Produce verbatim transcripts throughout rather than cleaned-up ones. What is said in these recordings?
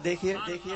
دیکھیے دیکھیے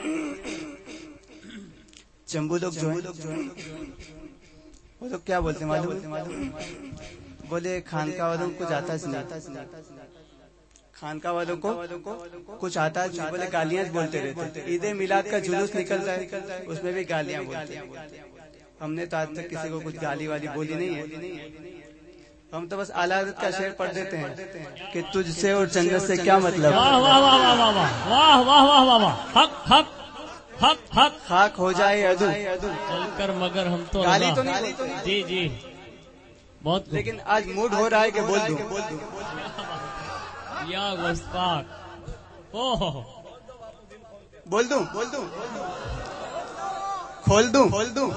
چمبو لوگ جو ہیں وہ لوگ کیا بولتے ہیں معلوم بولے خانقاہ والوں کو کچھ آتا نہیں، خانقاہ والوں کو کچھ آتا نہیں، بولے گالیاں بولتے رہتے، عید میلاد کا جلوس نکلتا ہے اس میں بھی گالیاں بولتے ہیں۔ ہم نے تو آج تک کسی کو کچھ گالی والی بولی نہیں ہے، ہم تو بس اعلیٰ حضرت کا شعر پڑھ دیتے ہیں کہ تجھ سے اور جنت سے کیا مطلب، واہ واہ واہ واہ واہ واہ واہ واہ واہ واہ، حق حق حق حق، خاک ہو جائے ادو چل کر مگر ہم تو گالی تو نہیں، جی جی بہت، لیکن آج موڈ ہو رہا ہے کہ بول دوں، یا گستاخ، اوہ بول دوں بول دوں کھول دوں کھول دوں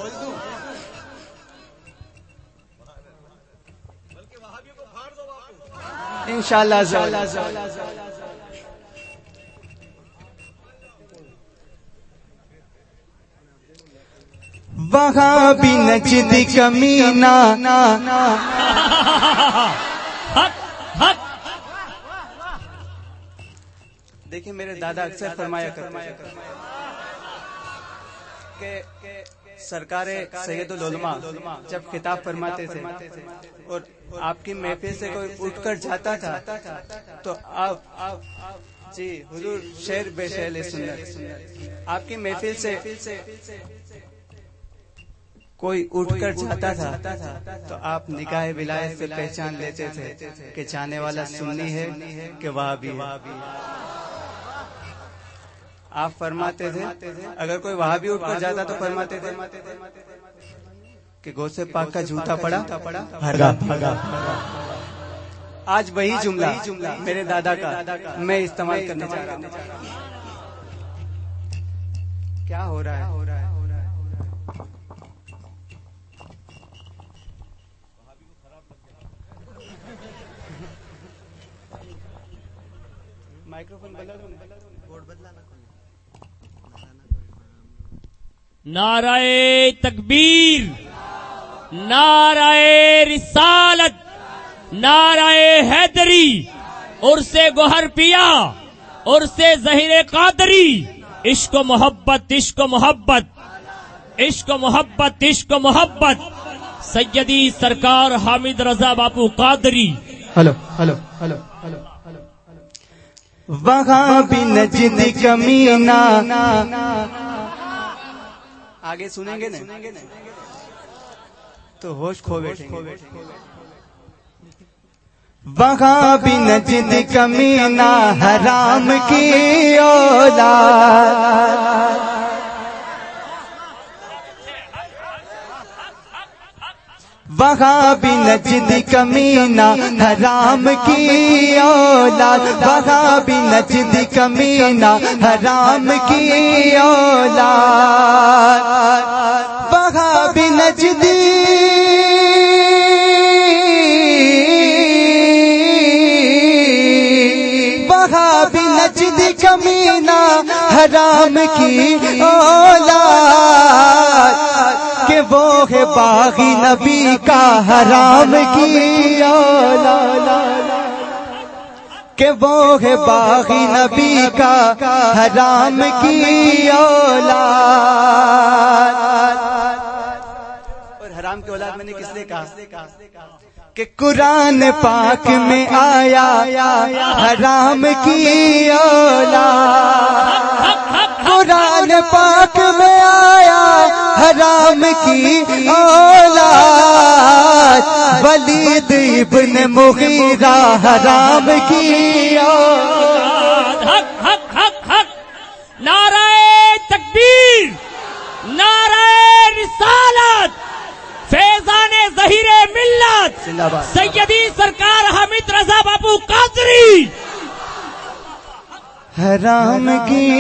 انشاءاللہ وہاں بھی نجد کمینہ، دیکھیں میرے دادا اکثر فرمایا کرتے کہ سرکار سید العلماء جب خطاب فرماتے تھے اور آپ کی محفل سے کوئی اٹھ کر جاتا تھا تو آپ جی حضور شعر بے شعر سنت، آپ کی محفل سے کوئی اٹھ کر جاتا تھا تو آپ نگاہ ولایت سے پہچان لیتے تھے کہ جانے والا سنی ہے کہ وہابی ہے۔ آپ فرماتے تھے اگر کوئی وہابی اٹھ کر جاتا تو فرماتے تھے کہ غوث پاک کا جوتا پڑا بھگا۔ آج وہی جملہ میرے دادا کا میں استعمال کرنے جا رہا ہوں۔ کیا ہو رہا ہے؟ مائکروفون نعرہ تکبیر، نعرہ رسالت، نعرہ حیدری، عرس گوہر پیا، عرس ظہیر قادری، عشق و محبت عشق و محبت عشق و محبت عشق و محبت، سیدی سرکار Hamid Raza Bapu Qadri. Hello hello hello hello وہاں بھی نجد کمینہ، آگے سنیں گے نا تو ہوش کھو بیٹھیں گے۔ وہاں بھی نجد کمینہ حرام کی اولاد، وہاں بھی نجد کمینہ حرام کی اولاد، وہاں بھی نجد کمینہ حرام کی اولاد، وہاں بھی نجد وہاں بھی نجد کمینہ حرام کی اولاد، کہ وہ ہے باغی نبی کا حرام کی اولاد، کہ وہ ہے باغی نبی کا حرام کی اولاد۔ اور حرام کی اولاد میں نے کس نے کہا کہ قرآن پاک میں آیا حرام کی اولاد، قرآن پاک میں آیا حرام کی اولاد، ولید ابن مغیرہ حرام کی اولاد۔ حق حق حق حق، نعرہ تکبیر، نعرہ رسالت، فیضان ظہیر ملت، سیدی سرکار حامد رضا باپو قادری۔ حرام کی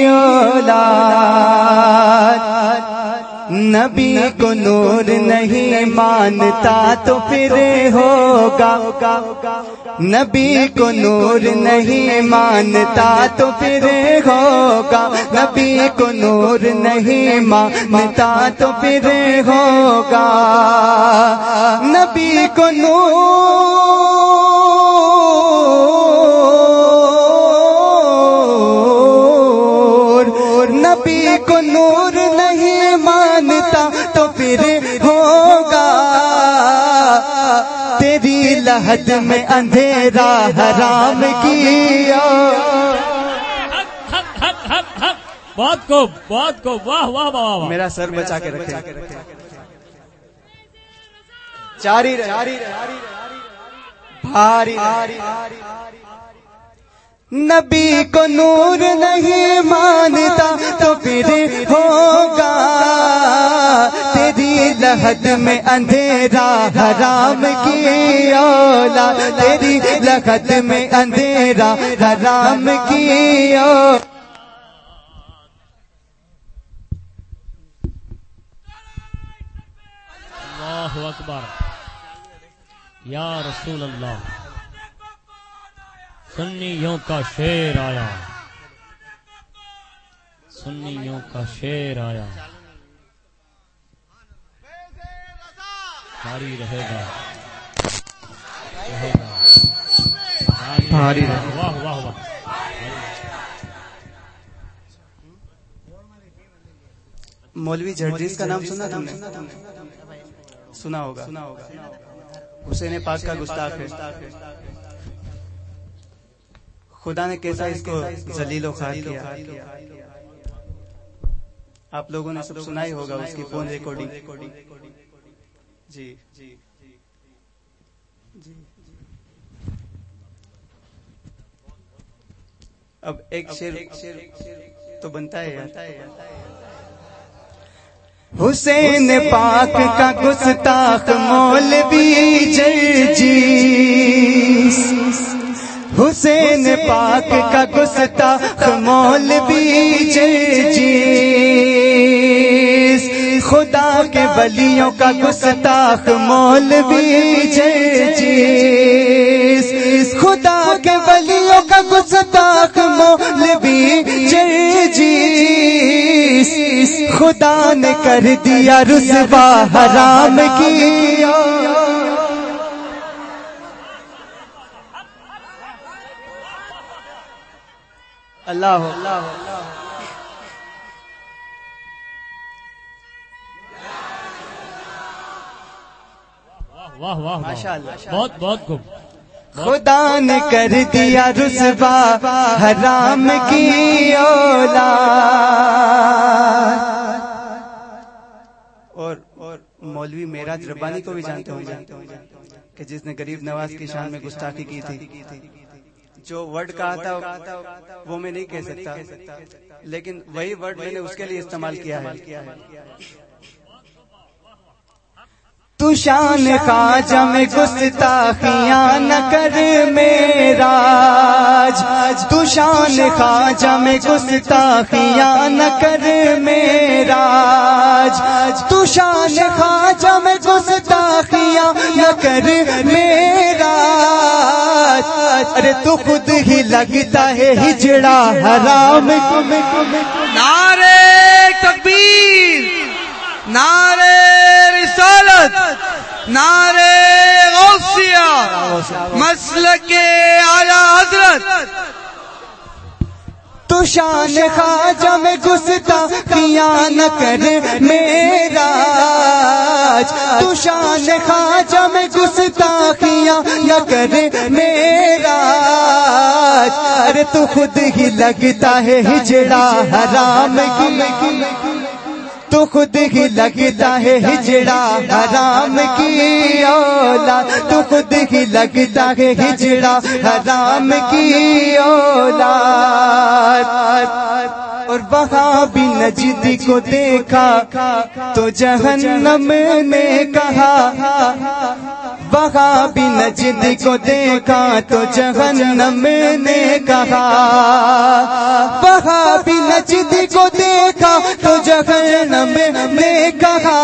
اولاد نبی کو نور نہیں مانتا تو پھر ہوگا، نبی کو نور نہیں مانتا تو پھر ہوگا، نبی کو نور نہیں مانتا تو پھر ہوگا، نبی کو نور لحد میں اندھیرا حرام کیا. بہت خوب بہت خوب واہ واہ واہ واہ. میرا سر بچا کے رکھے. جاری رہے بھاری. نبی کو نور نہیں مانتا تو پھر ہوگا تیری لحد میں اندھیرا حرام کی اولاد. تیری لحد میں اندھیرا حرام کی اولاد. اللہ اکبر یا رسول اللہ. سنیوں کا شیر آیا, سنیوں کا شیر آیا. جاری رہے گا رہے گا بھاری رہے. واہ واہ واہ. مولوی جھڑجیز کا نام سنا تم نے؟ سنا ہوگا. حسین پاک کا گستاخ ہے. خدا نے کیسا اس کو ذلیل و خوار کیا. آپ لوگوں نے سب سنا ہی ہوگا اس کی فون ریکارڈنگ. جی جی اب ایک شیر تو بنتا ہے. حسین پاک کا گستاخ مولوی جرجیس. حسین پاک کا گستاخ مولوی جرجیس. خدا کے ولیوں کا گستاخ مولوی جرجیس. خدا کے ولیوں کا گستاخ مولوی جرجیس. خدا نے کر دیا رسوا حرام کیا. اللہ واہ واہ ماشاء اللہ. بہت بہت خوب. خدا نے کر دیا رسوا حرام کی اولاد. اور اور مولوی معراج ربانی کو بھی جانتے ہوں گے کہ جس نے غریب نواز کی شان میں گستاخی کی تھی. جو ورڈ کہا تھا وہ میں نہیں کہہ سکتا, لیکن وہی ورڈ میں نے اس کے لیے استعمال کیا ہے. تو شان خواجہ میں گستاخیاں نہ کر معراج. تو شان خواجہ میں گستاخیاں نہ کر معراج. تو شان خواجہ میں گستاخیاں نہ کر معراج. ارے تو خود ہی لگتا ہے ہجڑا حرام. نعرے تکبیر, نعرے رسالت, نعرے غوثیہ, مسلک اعلی حضرت. تو شان خواجہ میں گستاخیاں نہ کر معراج. تو شان خواجہ میں گستاخیاں نہ کر معراج. ارے تو خود ہی لگتا ہے ہجڑا حرام کی. تو خود ہی لگتا ہے ہجڑا حرام کی اولاد. تو خود ہی لگتا ہے ہجڑا حرام کی اولاد. اور وہاں بھی نجدی کو دیکھا تو جہنم نے کہا. وہاں بھی نجدی کو دیکھا تو جہنم نے کہا. وہاں بھی نجدی کو دیکھا تو جہنم نے کہا.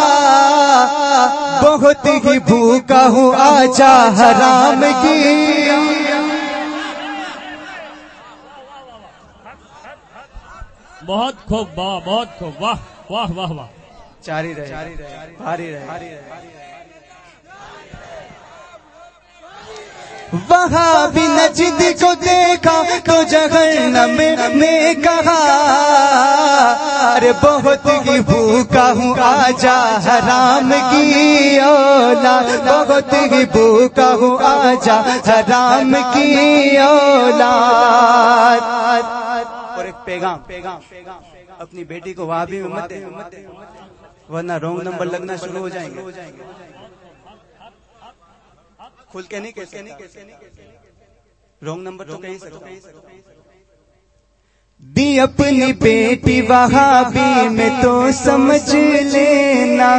بہت ہی بھوکا ہوں آجا حرام کی. بہت خوب واہ بہت خوب واہ واہ واہ واہ. جاری رہے بھاری رہے. وہاں بھی نجد کو دیکھا تو جہنم نے کہا. ارے بہت ہی بھوکا ہوں آجا حرام کی اولاد، بہت ہی بھوکا ہوں آجا حرام کی اولاد. اور ایک پیغام اپنی بیٹی کو وہاں بھی مت دے، ورنہ رونگ نمبر لگنا شروع ہو جائیں گے. کھل کے نہیں کہہ رونگ نمبر تو کہیں سکتے. دی اپنی بیٹی وہابی میں تو سمجھ لینا،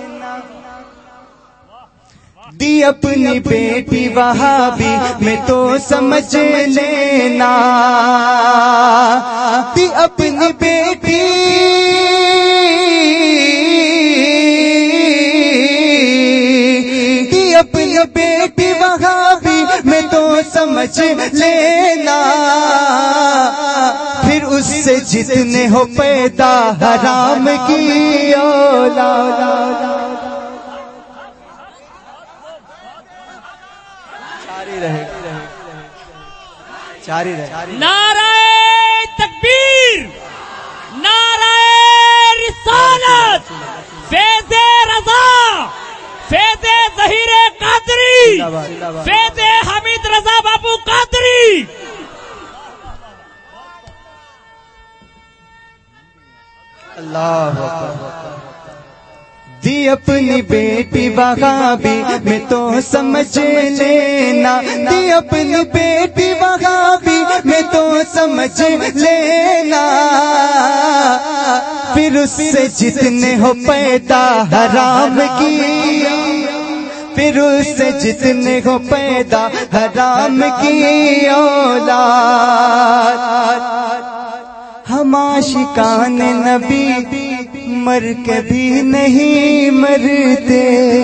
دی اپنی بیٹی وہابی میں تو سمجھ لینا، دی اپنی بیٹی دی اپنی بیٹی وہابی میں تو سمجھ لینا، پھر اس سے جتنے ہو پیدا حرام کی اولاد. جاری رہے جاری رہے. نعرہ تکبیر، نعرہ رسالت، فیض رضا، فیض ظہیر قادری، فیض حمید رضا بابو قادری. اللہ اکبر. دی اپنی بیٹی وہابی میں تو سمجھ لینا، دی اپنی بیٹی وہابی میں تو سمجھ لینا، پھر اس سے جتنے ہو پیدا حرام کی، پھر اس سے جتنے ہو پیدا حرام کی اولاد. ہم عاشقان نبی مر کے بھی نہیں مرتے،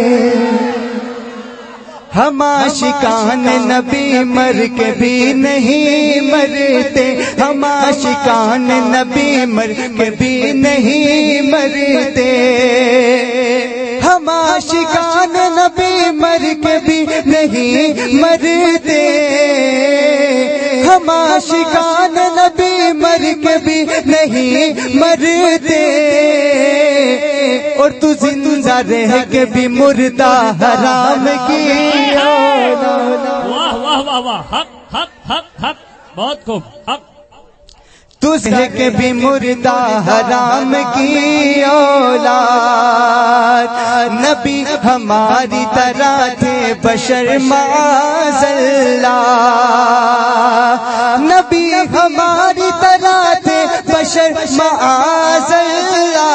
ہم عاشقان نبی مر کے بھی نہیں مرتے، ہم عاشقان نبی مر کے بھی نہیں مرتے، ہم عاشقان نبی مر کے بھی نہیں مرتے، ہم عاشقان نبی مر کے بھی نہیں مرتے، اور تو زندہ رہ کے بھی مردہ حرام کی اولاد. واہ واہ واہ واہ، حق حق حق حق، بہت خوب. حق تو رہ کے بھی مردہ حرام کی اولاد. نبی ہماری طرح تھے بشر معاذ اللہ، نبی ہماری طرح تھے بشر معاذ اللہ،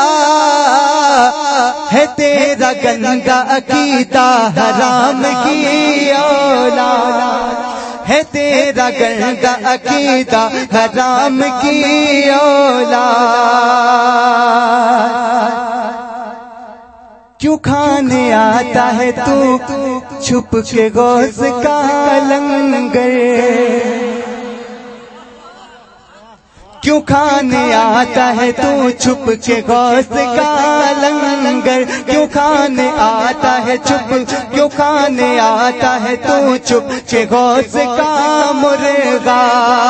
ہے تیرا گندا عقیدہ حرام کی اولاد، ہے تیرا گندا عقیدہ حرام کی اولاد. کیوں کھانے آتا ہے تو چھپ کے گوشت کا لنگر، کیوں کھانے آتا ہے تو چھپ کے گوشت کا لنگر، کیوں کھانے آتا ہے چھپ، کیوں کھانے آتا ہے تو چھپ کے گوشت کا مرغا،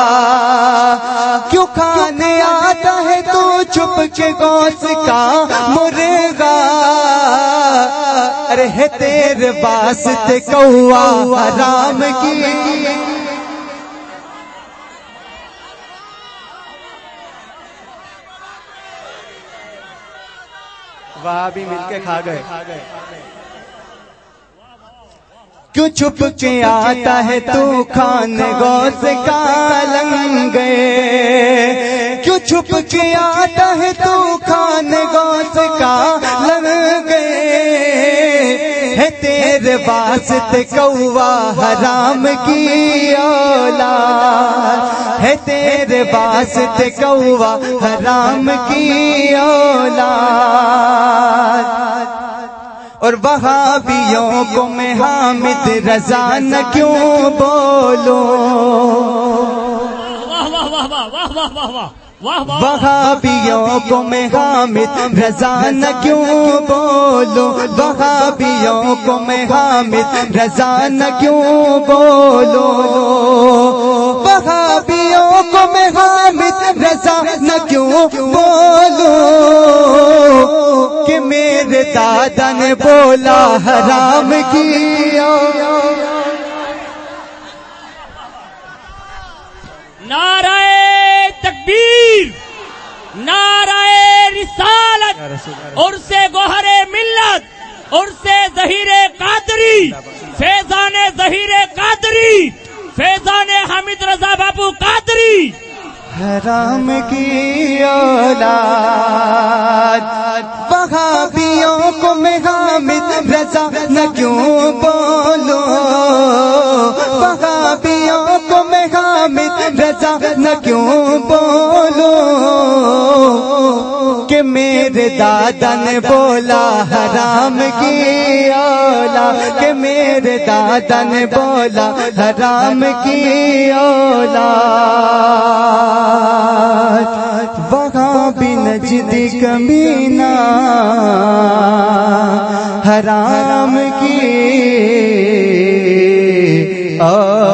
کیوں کھانے آتا ہے تو چھپ کے گوشت کا مرغا. ارے ہے تیرے واسطے کوا حرام کی، وہاں بھی مل کے کھا گئے. کیوں چھپ کے آتا ہے تو کھانے گوشت کا لنگر، کیوں چھپ کے آتا ہے تو کھانے گوشت کا لنگر، ہے تیرے واسطے کوا حرام کی اولاد، ہے تیرے واسطے کوا حرام کی اولاد. اور وہابیوں کو میں حامد رضا نہ کیوں بولوں، واہ واہ واہ واہ واہ واہ واہ واہ واہ واہ. وہابیوں کو میں حامد رضا نہ کیوں بولوں، وہابیوں کو میں حامد رضا نہ کیوں بولوں، وہابیوں کو میں حامد رضا نہ کیوں بولوں. بولا حرام کی نعرہ تکبیر، نعرہ رسالت، عرس گوہر ملت، عرس ظہیر قادری، فیضان ظہیر قادری، فیضان حامد رضا بابو قادری. حرام کی اولاد وہابیوں کو میں حامد رضا نہ کیوں بولوں، وہابیوں کو میں حامد رضا نہ کیوں بولوں کہ میرے دادا نے بولا حرام کی اولاد، کہ میرے دادا نے بولا حرام کی اولاد. وہاں بھی نجد کمینہ حرام کی